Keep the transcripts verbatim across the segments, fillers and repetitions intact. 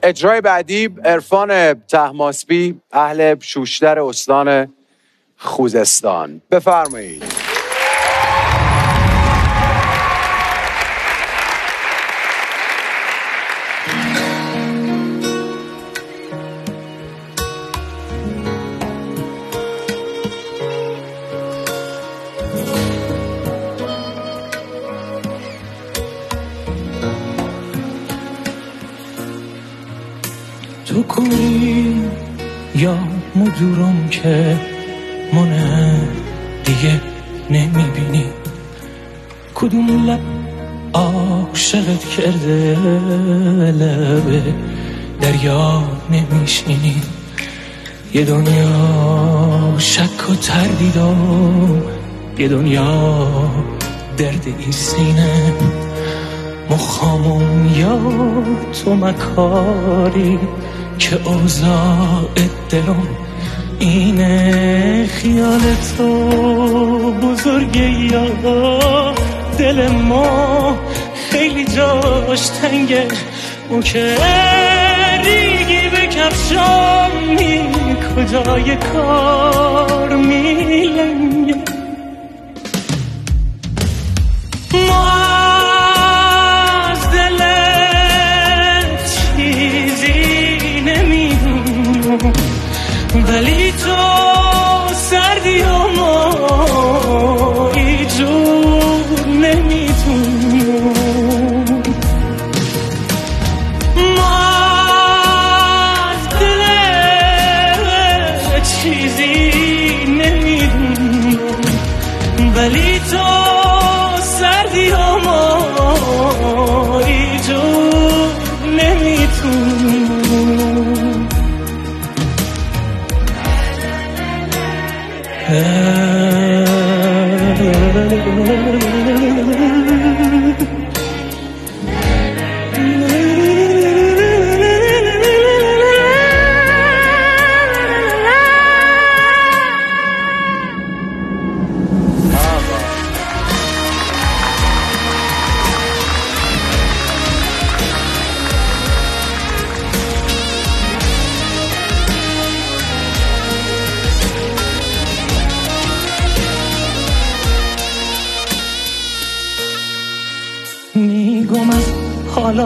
اجرای بعدی عرفان طهماسبی، اهل شوشتر استان خوزستان. بفرمایید. تو کوی یا مدورم که منه دیگه نمیبینی، کدوم لب عاشقت کرده لبه دریا نمیشینی، یه دنیا شک و تردیدم، یه دنیا درد ای سینه، مخامون یا تو مکاری که اوضاع دلم اینه، خیال تو بزرگه یا دل ما خیلی جاش تنگه، اون که ریگی به کفشامی کجای کار میلنگه، ما ولی تو سردی و ما ایجور نمیتونم، ما از دل چیزی نمیدونم، ولی تو سردی و ما ایجور نمیتونم. میگم از حالا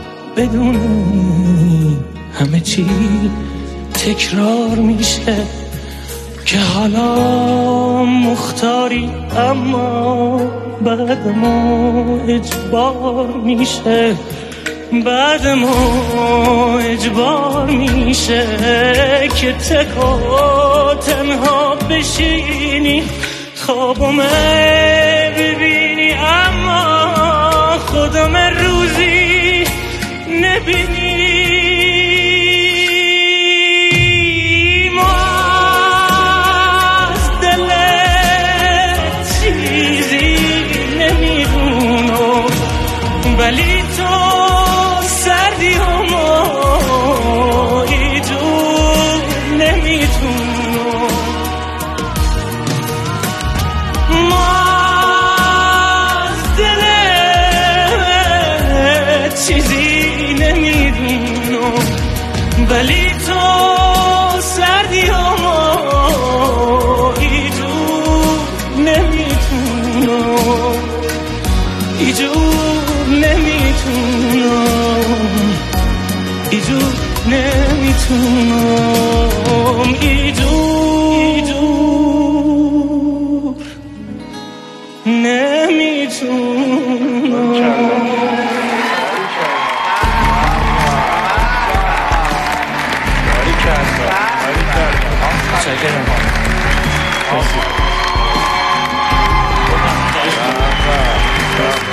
بدونی همه چی تکرار میشه، که حالا مختاری اما بعد ما اجبار میشه، بعد ما اجبار میشه که تک و تنها بشینی، خوابم ببینی اما خودم روزی نبینی، ما از دل چیزی نمیدونم، ولی تو سردی و ما ایجور نمیتونم، ما چیزی نمیدونم، ولی تو سردی و ما ایجور نمیتونم، ایجور نمیتونم، ایجور نمیتونم، ایجور نمیتونم. Thank you.